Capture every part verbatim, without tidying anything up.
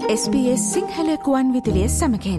S B S Sinhala කුවන් විදුලිය සමඟෙන්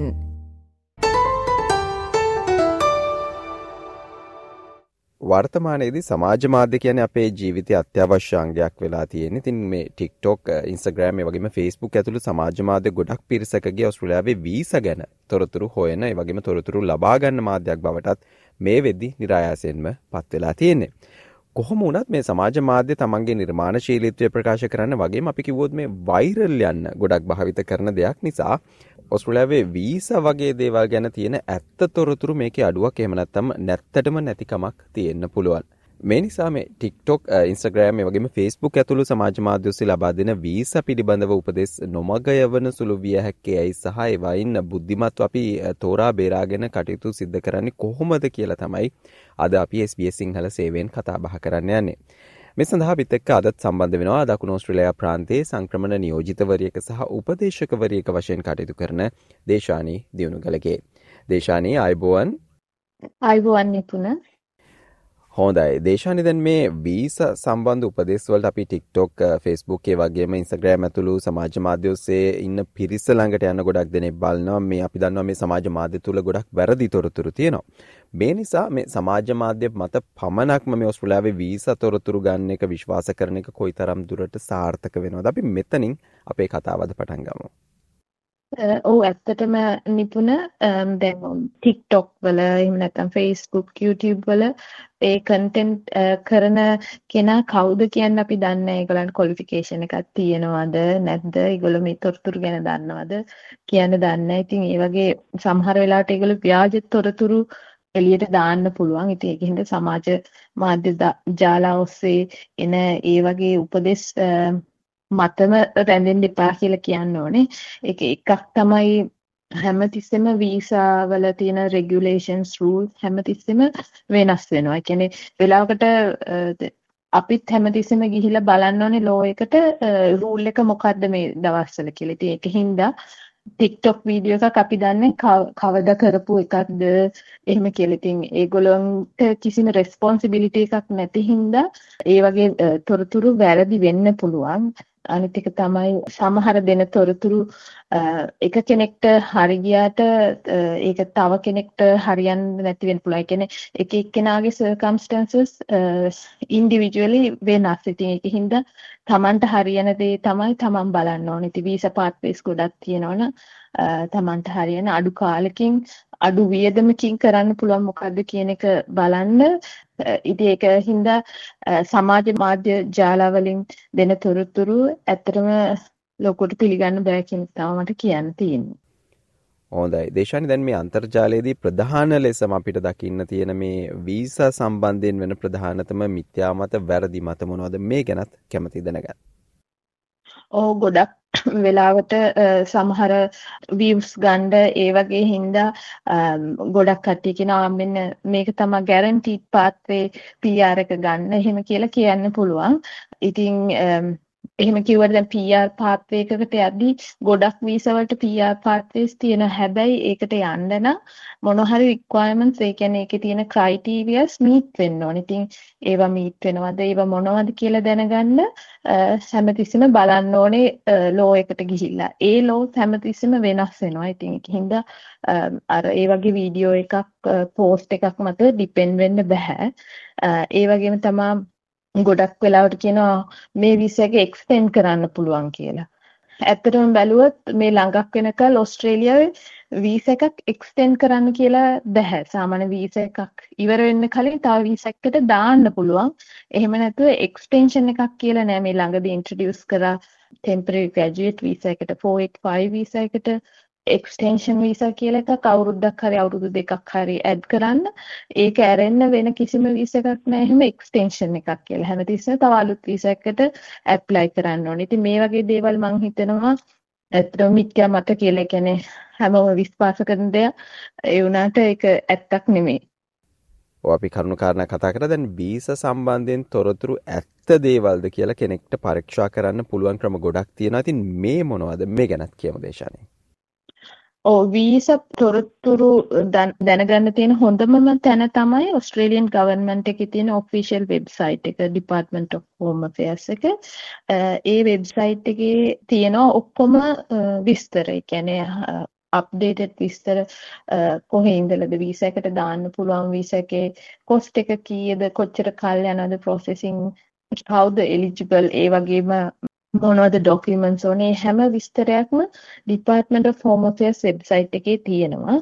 වර්තමානයේදී සමාජ මාධ්‍ය කියන්නේ අපේ ජීවිතයේ අත්‍යවශ්‍ය අංගයක් වෙලා තියෙන. ඉතින් මේ TikTok, Instagram ඒ වගේම Facebook ඇතුළු සමාජ මාධ්‍ය ගොඩක් පිරිසකගේ ඕස්ට්‍රේලියාවේ වීසා ගැන තොරතුරු හොයන, ඒ වගේම තොරතුරු ලබා ගන්න මාධ්‍යයක් බවටත් මේ වෙද්දි નિરાයාසයෙන්ම පත් වෙලා තියෙන්නේ. කොහොම වුණත් මේ සමාජ මාධ්‍ය තමන්ගේ නිර්මාණශීලීත්වය ප්‍රකාශ කරන්න වගේම අපි කිව්වොත් මේ වෛරල් යන්න ගොඩක් භාවිත කරන දෙයක් නිසා ඕස්ට්‍රේලියාවේ වීසා වගේ දේවල් ගැන තියෙන ඇත්ත තොරතුරු මේකේ අඩුවක් එහෙම නැත්නම් නැත්තටම නැතිකමක් තියෙන්න පුළුවන්. මේ නිසා මේ TikTok, Instagram ඒ වගේම Facebook ඇතුළු සමාජ මාධ්‍ය ඔස්සේ ලබා දෙන වීසා පිළිබඳව උපදෙස් නොමග යවන සුළු විය හැක්කේයි සහ ඒ වයින් බුද්ධිමත්ව අපි තෝරා බේරාගෙන කටයුතු සිද්ධ කරන්නේ කොහොමද කියලා තමයි අද අපි එස් බී එස් සිංහල සේවයෙන් කතා බහ කරන්න යන්නේ. මේ සඳහා අපිත් එක්ක අදත් සම්බන්ධ වෙනවා දකුණු ඕස්ට්‍රේලියා ප්‍රාන්තයේ සංක්‍රමණ නියෝජිතවරියක සහ උපදේශකවරියක වශයෙන් කටයුතු කරන දේශානී දියුණුගලගේ. දේශානී ආයුබෝවන්. ආයුබෝවන් නිපුණ. හොඳයි. දේශානී දැන් මේ වීසා සම්බන්ධ උපදෙස් වලට අපි TikTok, Facebook ඒ වගේම Instagram ඇතුළු සමාජ මාධ්‍ය ඔස්සේ ඉන්න පිරිස ළඟට යන ගොඩක් දෙනෙක් බලනවා. මේ අපි දන්නවා මේ සමාජ මාධ්‍ය තුල ගොඩක් වැරදි තොරතුරු තියෙනවා. මේ නිසා මේ සමාජ මාධ්‍ය මත පමණක්ම මේ ඕස්ට්‍රේලියාවේ වීසා තොරතුරු ගන්න එක විශ්වාස කරන එක කොයිතරම් දුරට සාර්ථක වෙනවද? අපි මෙතනින් අපේ කතාවද පටන් ගමු. ඔව් ඇත්තටම නිපුණ දැන් TikTok වල එහෙම නැත්නම් Facebook, YouTube වල ඒ කන්ටෙන්ට් කරන කෙනා කවුද කියන්නේ අපි දන්නේ නැහැ. ඒගොල්ලන් ක්වොලිෆිකේෂන් එකක් තියෙනවද නැද්ද? ඒගොල්ලෝ මේ තොරතුරු ගැන දන්නවද කියන්න දන්නේ නැහැ. ඉතින් ඒ වගේ සමහර වෙලාවට ඒගොල්ලෝ ව්‍යාජ තොරතුරු එළියට දාන්න පුළුවන්. ඉතින් ඒකෙන්ද සමාජ මාධ්‍ය ජාලා ඔස්සේ එන ඒ වගේ උපදෙස් මතම රැඳෙන්න එපා කියලා කියන්න ඕනේ. ඒක එකක් තමයි හැමතිස්සෙම වීසා වල තියෙන regulations rules හැමතිස්සෙම වෙනස් වෙනවා. ඒ කියන්නේ වෙලාවකට අපිත් හැමතිස්සෙම ගිහිල්ලා බලන්න ඕනේ law එකට rule එක මොකද්ද මේ දවස්වල කියලා. ඉතින් ඒකින්ද TikTok වීඩියෝ එකක් අපි දන්නේ කවදා කරපු එකක්ද එහෙම කියලා. ඉතින් ඒගොල්ලන්ට කිසිම responsibility එකක් නැති හින්දා ඒ වගේ තොරතුරු වැරදි වෙන්න පුළුවන්. අනිත් එක තමයි සමහර දෙන තොරතුරු එක කෙනෙක්ට හරි ගියාට ඒක තව කෙනෙක්ට හරියන්නේ නැති වෙන්න පුළුවන්. ඒ කියන්නේ එක එක්කෙනාගේ circumstances individually වෙනස්. ඉතින් ඒකින්ද තමන්ට හරියන දේ තමයි තමන් බලන්න ඕනේ. ඉතින් visa pathways ගොඩක් තියෙනවනේ. තමන්ට හරියන අඩු කාලෙකින් අඩු වියදමකින් කරන්න පුළුවන් මොකද්ද කියන එක බලන්න. ඉතින් ඒක හින්දා සමාජ මාධ්‍ය ජාලා වලින් දෙන තොරතුරු ඇත්තටම ලොකුට පිළිගන්න බෑ කියන තමයි මට කියන්න තියෙන්නේ. හොඳයි. දේශානි දැන් මේ අන්තර්ජාලයේදී ප්‍රධාන ලෙසම අපිට දකින්න තියෙන මේ වීසා සම්බන්ධයෙන් වෙන ප්‍රධානතම මිත්‍යා මත, වැරදි මත මොනවද? මේ ගැනත් කැමති දැනගන්න. ඔව් ගොඩක් වෙලාවට සමහර views ගන්න ඒ වගේ හින්දා ගොඩක් කට්ටිය කියනවා මෙන්න මේක තමයි guaranteed pathway P R එක ගන්න එහෙම කියලා කියන්න පුළුවන්. ඉතින් එහෙම කිව්වට දැන් P R pathway එකකට යද්දී ගොඩක් visa වලට P R pathways තියෙනවා. හැබැයි ඒකට යන්න නම් මොන හරි requirements ඒ කියන්නේ ඒකේ තියෙන criterias meet වෙන්න ඕනේ. ඉතින් ඒවා meet වෙනවද ඒවා මොනවද කියලා දැනගන්න හැමතිස්සෙම බලන්න ඕනේ law එකට ගිහිල්ලා. ඒ law හැමතිස්සෙම වෙනස් වෙනවා. ඉතින් ඒකින්ද අර ඒ වගේ වීඩියෝ එකක් post එකක් මත depend වෙන්න බෑ. ඒ වගේම තමයි ගොඩක් වෙලාවට කියනවා මේ visa එක extend කරන්න පුළුවන් කියලා. ඇත්තටම බැලුවොත් මේ ළඟක් වෙනකල් ඕස්ට්‍රේලියාවේ වීසා එකක් එක්ස්ටෙන්ඩ් කරන්න කියලා බෑ. සාමාන්‍ය වීසා එකක් ඉවර වෙන්න කලින් තව වීසා එකකට දාන්න පුළුවන්. එහෙම නැතුව එක්ස්ටෙන්ෂන් එකක් කියලා නෑ. මේ ළඟදී ඉන්ට්‍රොඩියුස් කරා temporary graduate visa එකට four eighty-five visa එකට extension visa කියලා එකක් අවුරුද්දක් හරි අවුරුදු දෙකක් හරි ඇඩ් කරන්න. ඒක ඇරෙන්න වෙන කිසිම visa එකක් නෑ. එහෙම extension එකක් කියලා. හැමතිස්සෙම තව අලුත් visa එකකට apply කරන්න ඕනේ. ඉතින් මේ වගේ දේවල් මම හිතනවා ඇත්තටම මිත්‍යා මත කියලා. කියන්නේ හැමෝම විශ්වාස කරන දෙයක්. ඒ වුණාට ඒක ඇත්තක් නෙමෙයි. ඔව් අපි කරුණු කාරණා කතා කරා. දැන් වීසා සම්බන්ධයෙන් තොරතුරු ඇත්ත දේවල්ද කියලා කෙනෙක්ට පරීක්ෂා කරන්න පුළුවන් ක්‍රම ගොඩක් තියෙනවා. ඉතින් මේ මොනවද? මේ ගැනත් කියමු දේශානේ. ඔව් වීසා තොරතුරු දැනගන්න තියෙන හොඳම තැන තමයි ඔස්ට්‍රේලියන් ගවර්න්මන්ට් එකේ තියෙන ඔෆිෂියල් වෙබ්සයිට් එක Department of Home Affairs එක. ඒ වෙබ්සයිට් එකේ තියෙන ඔක්කොම විස්තර. ඒ කියන්නේ අප්ඩේටඩ් විස්තර කොහේ ඉඳලාද වීසා එකට දාන්න පුළුවන්, වීසා එකේ කොස්ට් එක කීයද, කොච්චර කල් යනවද ප්‍රොසෙසින්, how the eligible, ඒ වගේම මොනවද ඩොකියුමන්ට්ස් ඕනේ, හැම විස්තරයක්ම Department of Home Affairs website එකේ තියෙනවා.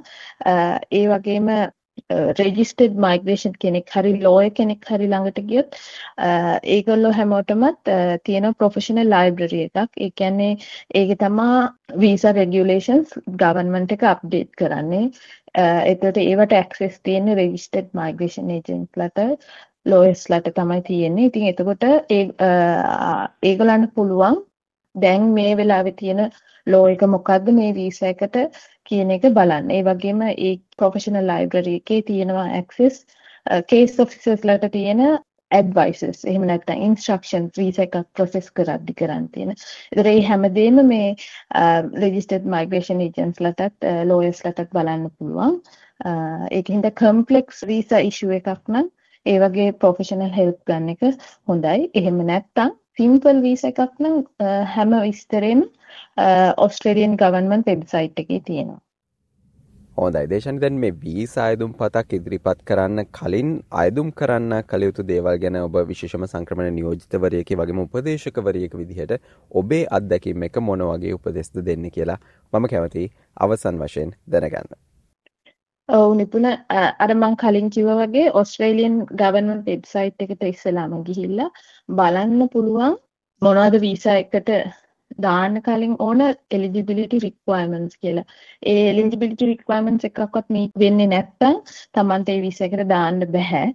ඒ වගේම registered migration කෙනෙක් හරි lawyer කෙනෙක් හරි ළඟට ගියොත් ඒගොල්ලෝ හැමෝටමත් තියෙන professional library එකක්. ඒ කියන්නේ ඒකේ තමයි visa regulations government එක update කරන්නේ. ඒකට ඒවට access තියෙන registered migration agent ලට lawyers ලට තමයි තියෙන්නේ. ඉතින් එතකොට ඒ ඒගොල්ලන්ට පුළුවන් දැන් මේ වෙලාවේ තියෙන law එක මොකද්ද මේ visa එකට කියන එක බලන්න. ඒ වගේම ඒ professional library එකේ තියෙනවා access case officers ලට තියෙන advices. එහෙම නැත්නම් instructions visa එකක් process කරද්දි කරන් තියෙන. ඒතර මේ හැමදේම මේ registered migration agents ලටත් lawyers ලටත් බලන්න පුළුවන්. ඒකින්ද complex visa issue එකක් නම් ඒ වගේ professional help ගන්න එක හොඳයි. එහෙම නැත්නම් simple visa එකක් නම් හැම විස්තරෙම Australian government website එකේ තියෙනවා. හොඳයි දේශානි, දැන් මේ වීසා අයදුම් පතක් ඉදිරිපත් කරන්න කලින් අයදුම් කරන්න කළ යුතු දේවල් ගැන ඔබ විශේෂම සංක්‍රමණ නියෝජිතවරියක වගේම උපදේශකවරියක විදිහට ඔබේ අත්දැකීම් එක මොන වගේ උපදෙස්ද දෙන්නේ කියලා මම කැමතියි අවසන් වශයෙන් දැනගන්න. ඔව් නිපුණ, අර මං කලින් කිව්වා වගේ Australian government website එකට ඉස්සලාම ගිහිල්ලා බලන්න පුළුවන් මොනවද වීසා එකට දාන්න කලින් ඕන eligibility requirements කියලා. ඒ eligibility requirements එකක්වත් meet වෙන්නේ නැත්නම් Tamante ඒ වීසා එකට දාන්න බෑ.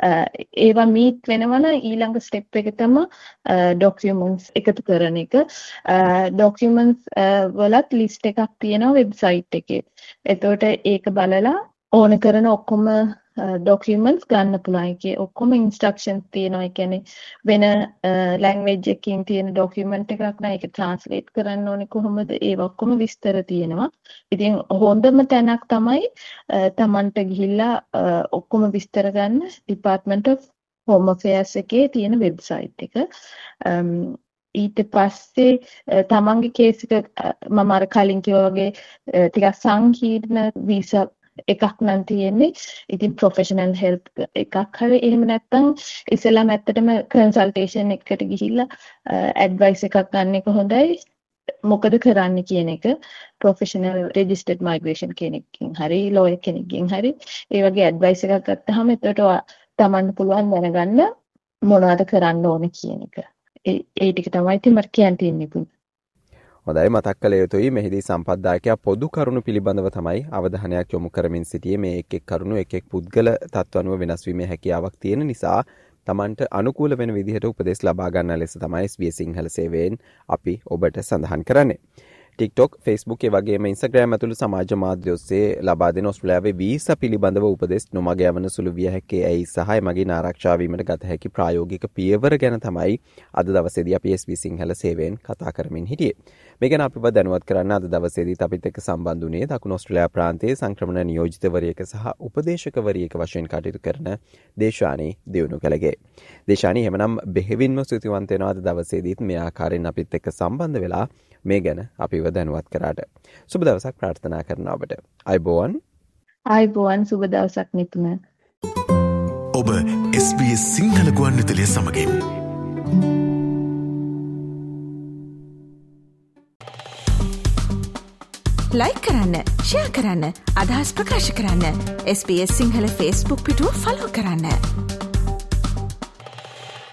ඒවා meet වෙනවනම් ඊළඟ step එක තමයි documents එකතු කරන එක. documents වලත් list එකක් තියෙනවා website එකේ. එතකොට ඒක බලලා ඕන කරන ඔක්කොම documents ගන්න පුළුවන්. ඒකේ ඔක්කොම instructions තියෙනවා. ඒ කියන්නේ වෙන language එකකින් තියෙන document එකක් නෑ. ඒක translate කරන්න ඕනේ කොහොමද? ඒ ඔක්කොම විස්තර තියෙනවා. ඉතින් හොඳම තැනක් තමයි Tamante ගිහිල්ලා ඔක්කොම විස්තර ගන්න Department of Home Affairs එකේ තියෙන website එක. ඊට පස්සේ තමන්ගේ කේස් එක මම අර කලින් කිව්වා වගේ ටිකක් සංකීර්ණ වීසා එකක් නම් තියෙන්නේ. ඉතින් professional help එකක් හරි එහෙම නැත්නම් ඉස්සෙල්ලාම ඇත්තටම consultation එකකට ගිහිල්ලා advice එකක් ගන්න එක හොඳයි. මොකද කරන්න කියන එක professional registered migration කෙනෙක්ගෙන් හරි lawyer කෙනෙක්ගෙන් හරි ඒ වගේ advice එකක් ගත්තාම එතකොට තමන්ට පුළුවන් දැනගන්න මොනවද කරන්න ඕනේ කියන එක. ඒ ටික තමයි ඉතින් මට කියන්න තියෙන්නේ. හොඳයි, මතක් කළ යුතුයි මෙහිදී සම්පත්දායකයා පොදු කරුණු පිළිබඳව තමයි අවධානයක් යොමු කරමින් සිටියේ. මේ එක් එක් කරුණු එක් එක් පුද්ගල තත්ත්ව අනුව වෙනස් වීමේ හැකියාවක් තියෙන නිසා තමන්ට අනුකූල වෙන විදිහට උපදෙස් ලබා ගන්න ලෙස තමයි එස් බී එස් සිංහල සේවයෙන් අපි ඔබට සඳහන් කරන්නේ. TikTok, Facebook ඒ වගේම Instagram ඇතුළු සමාජ මාධ්‍ය ඔස්සේ ලබා දෙන ඔස්ට්‍රේලියාවේ වීසා පිළිබඳව උපදෙස් නොමග යවන සුළු විය හැකි ඇයි සහ මගින් ආරක්ෂා වීමට ගත හැකි ප්‍රායෝගික පියවර ගැන තමයි අද දවසේදී අපි එස් බී එස් සිංහල සේවයෙන් කතා කරමින් හිටියේ. මේ ගැන අපිව දැනුවත් කරන්න අද දවසේදීත් අපිත් එක්ක සම්බන්ධ වුණේ දකුණු ඔස්ට්‍රේලියා ප්‍රාන්තයේ සංක්‍රමණ නියෝජිතවරියක සහ උපදේශකවරියක වශයෙන් කටයුතු කරන දේශානී දියුණුකලගේ. දේශානී, එහෙමනම් බෙහෙවින්ම ස්තුතිවන්ත වෙනවා අද දවසේදීත් මේ ආකාරයෙන් අපිත් එක්ක සම්බන්ධ වෙලා මේ ගැන අපිව දැනුවත් කරාට. සුබ දවසක් ප්‍රාර්ථනා කරනවා ඔබට. අයබෝවන්. අයබෝවන්, සුබ දවසක් නිතුම. ඔබ එස් බී එස් සිංහල ගුවන්විදුලිය සමගින් ලයික් කරන්න, ෂෙයා කරන්න, අදහස් ප්‍රකාශ කරන්න. S B S Sinhala Facebook පිටුව ෆලෝ කරන්න.